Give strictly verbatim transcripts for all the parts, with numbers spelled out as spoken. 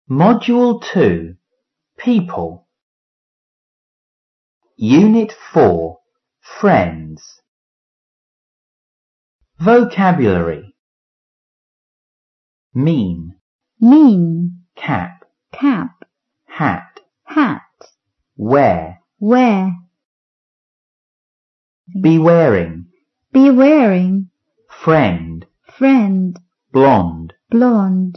Module two. People. Unit four. Friends. Vocabulary. Mean. Mean. Cap. Cap. Hat. Hat. Wear. Wear. Be wearing. Be wearing. Friend. Friend. Blonde. Blonde.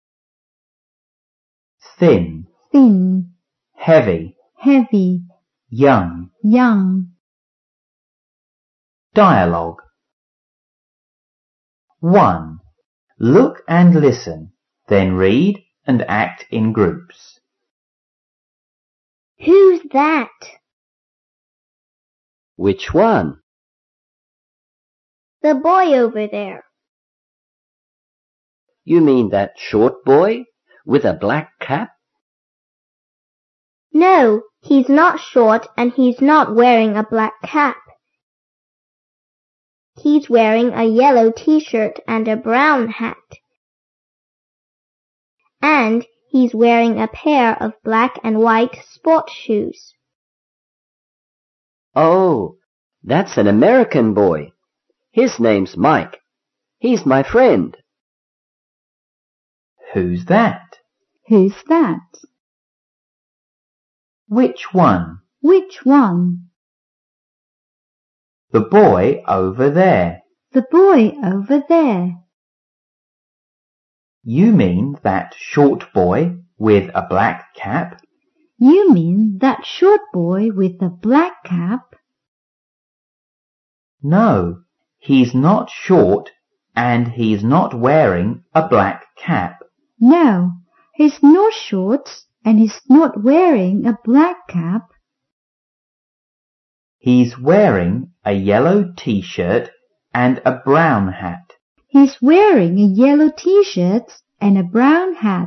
Thin. Thin. Heavy. Heavy. Young. Young. Dialogue. one. Look and listen, then read and act in groups. Who's that? Which one? The boy over there. You mean that short boy with a black cap? No, he's not short and he's not wearing a black cap. He's wearing a yellow t-shirt and a brown hat. And he's wearing a pair of black and white sport shoes. Oh, that's an American boy. His name's Mike. He's my friend. Who's that? Who's that? Which one? Which one? The boy over there. The boy over there. You mean that short boy with a black cap? You mean that short boy with a black cap? No, he's not short and he's not wearing a black cap. No, he's not short and he's not wearing a black cap. He's wearing a yellow t-shirt and a brown hat. He's wearing a yellow t-shirt and a brown hat.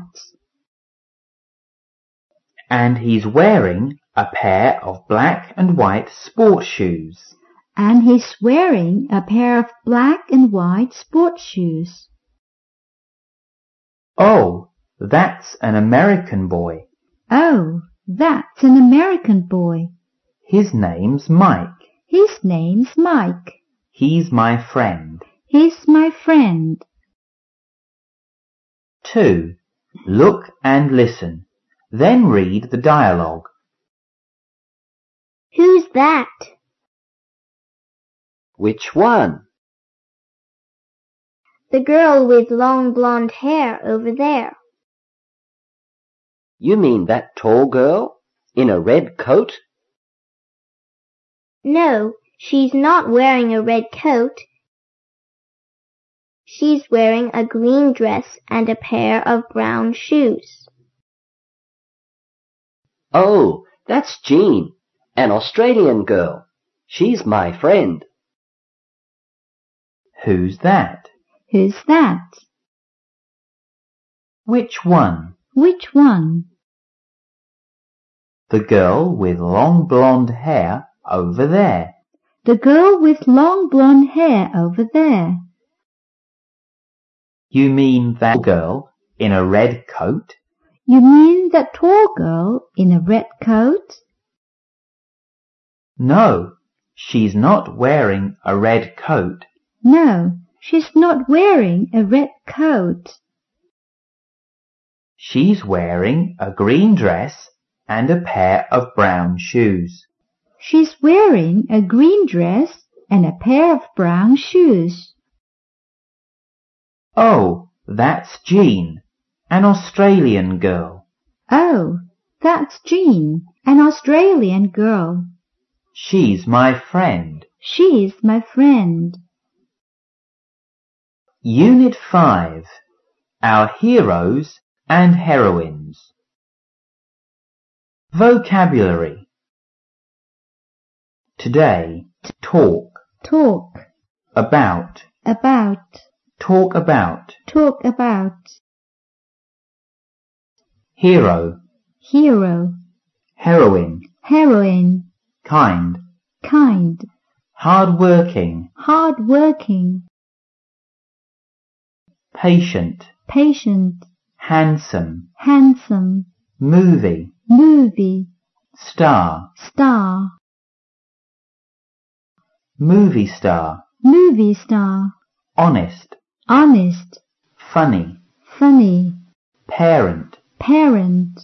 And he's wearing a pair of black and white sport shoes. And he's wearing a pair of black and white sport shoes. Oh, that's an American boy. Oh, that's an American boy. His name's Mike. His name's Mike. He's my friend. He's my friend. two. Look and listen. Then read the dialogue. Who's that? Which one? The girl with long blonde hair over there. You mean that tall girl in a red coat? No, she's not wearing a red coat. She's wearing a green dress and a pair of brown shoes. Oh, that's Jean, an Australian girl. She's my friend. Who's that? Who's that? Which one? Which one? The girl with long blonde hair over there. The girl with long blonde hair over there. You mean that girl in a red coat? You mean that tall girl in a red coat? No, she's not wearing a red coat. No, she's not wearing a red coat. She's wearing a green dress and a pair of brown shoes. She's wearing a green dress and a pair of brown shoes. Oh, that's Jean, an Australian girl. Oh, that's Jean, an Australian girl. She's my friend. She's my friend. Unit five. Our heroes and heroines. Vocabulary. Today, talk. Talk. About. About. Talk about. Talk about. Hero. Hero. Heroine. Heroine. Kind. Kind. Hard-working. Hard-working. Patient. Patient. handsome, handsome, movie, movie, star, star, movie star, movie star, honest, honest, funny, funny, parent, parent,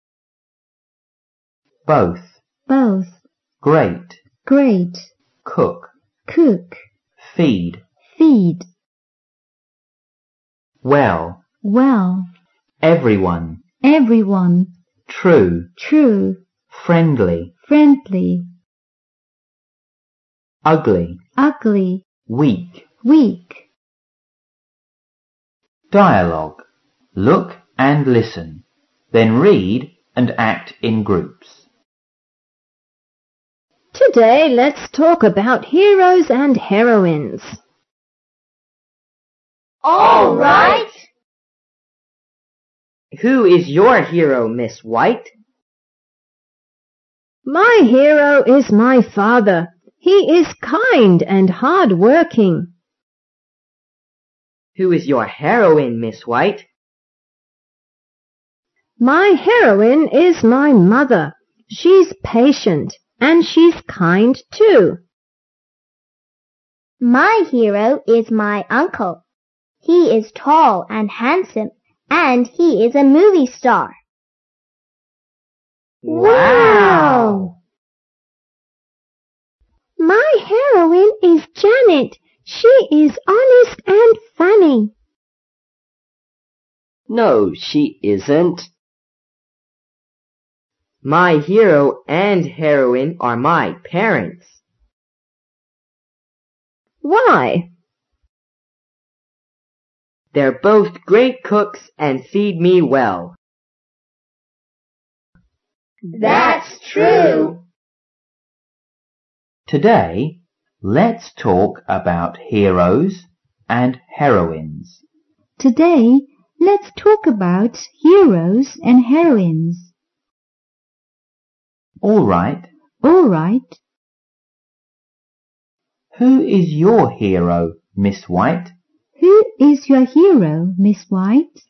both, both, great, great, cook, cook, feed, feed, well, well, everyone, everyone, true, true, friendly, friendly, ugly, ugly, weak. weak. Dialogue. Look and listen. Then read and act in groups. Today let's talk about heroes and heroines. All right. Who is your hero, Miss White? My hero is my father. He is kind and hard-working. Who is your heroine, Miss White? My heroine is my mother. She's patient and she's kind too. My hero is my uncle. He is tall and handsome, and he is a movie star. Wow! My heroine is Janet. She is honest and funny. No, she isn't. My hero and heroine are my parents. Why? They're both great cooks and feed me well. That's true. Today, let's talk about heroes and heroines. Today, let's talk about heroes and heroines. All right. All right. Who is your hero, Miss White? Who is your hero, Miss White?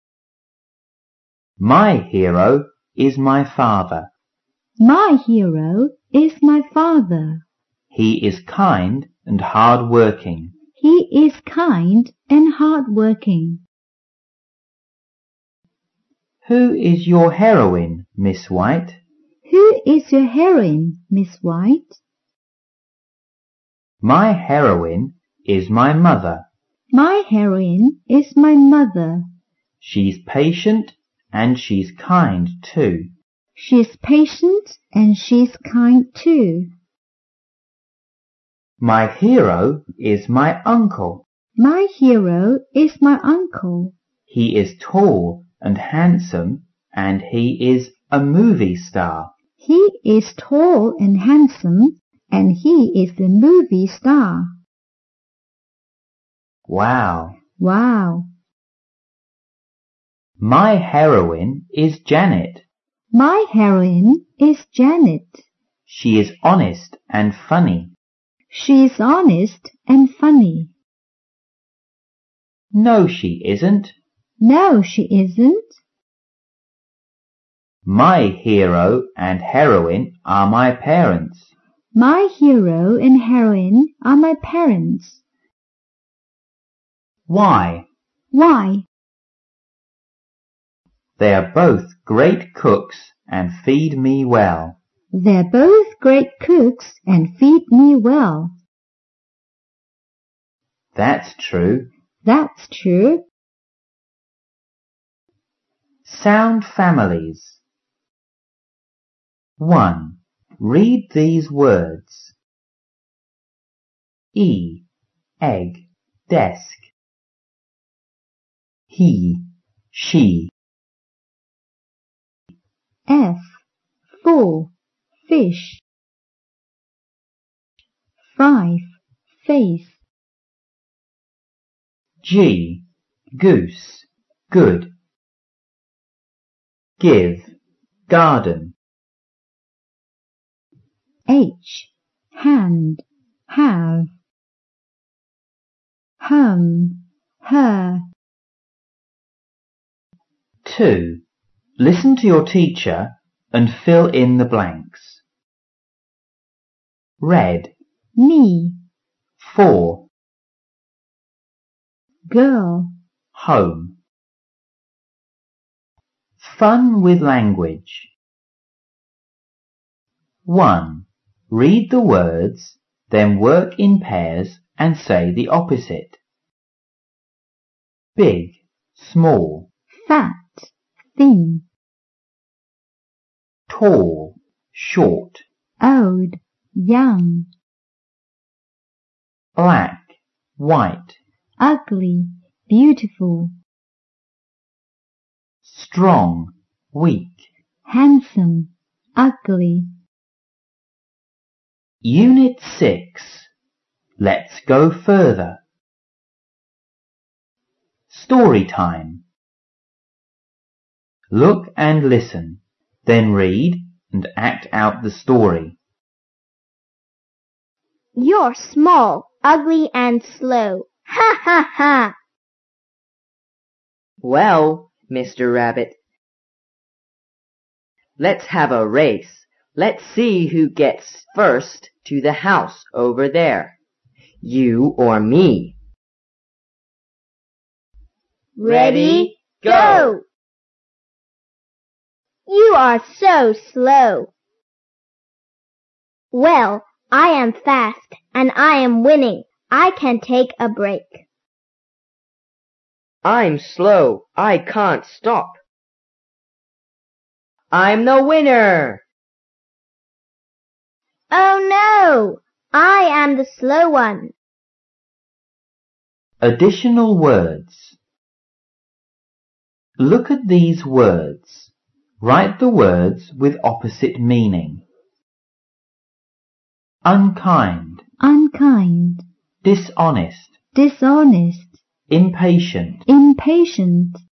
My hero is my father. My hero is my father. He is kind and hard-working. He is kind and hard-working. Who is your heroine, Miss White? Who is your heroine, Miss White? My heroine is my mother. My heroine is my mother. She's patient and she's kind too. She's patient and she's kind too. My hero is my uncle. My hero is my uncle. He is tall and handsome, and he is a movie star. He is tall and handsome, and he is a movie star. Wow. Wow. My heroine is Janet. My heroine is Janet. She is honest and funny. She is honest and funny. No, she isn't. No, she isn't. My hero and heroine are my parents. My hero and heroine are my parents. Why? Why? They are both great cooks and feed me well. They're both great cooks and feed me well. That's true. That's true. Sound families. one. Read these words. E, egg, desk. He, she. F, four, fish. five, face. G, goose, good. Give, garden. H, hand, have. Hum, her. two. Listen to your teacher and fill in the blanks. Red. Me. Four. Girl. Home. Fun with language. one. Read the words, then work in pairs and say the opposite. Big, small. Fat. Thin. Tall, short. Old. Young. Black, white. Ugly. Beautiful. Strong, weak. Handsome. Ugly. Unit six. Let's go further. Story time. Look and listen, then read and act out the story. You're small, ugly, and slow. Ha ha ha! Well, Mister Rabbit, let's have a race. Let's see who gets first to the house over there. You or me? Ready, go! You are so slow. Well, I am fast, and I am winning. I can take a break. I'm slow. I can't stop. I'm the winner! Oh no! I am the slow one. Additional words. Look at these words. Write the words with opposite meaning. Unkind. Unkind. Dishonest. Dishonest. Impatient. Impatient.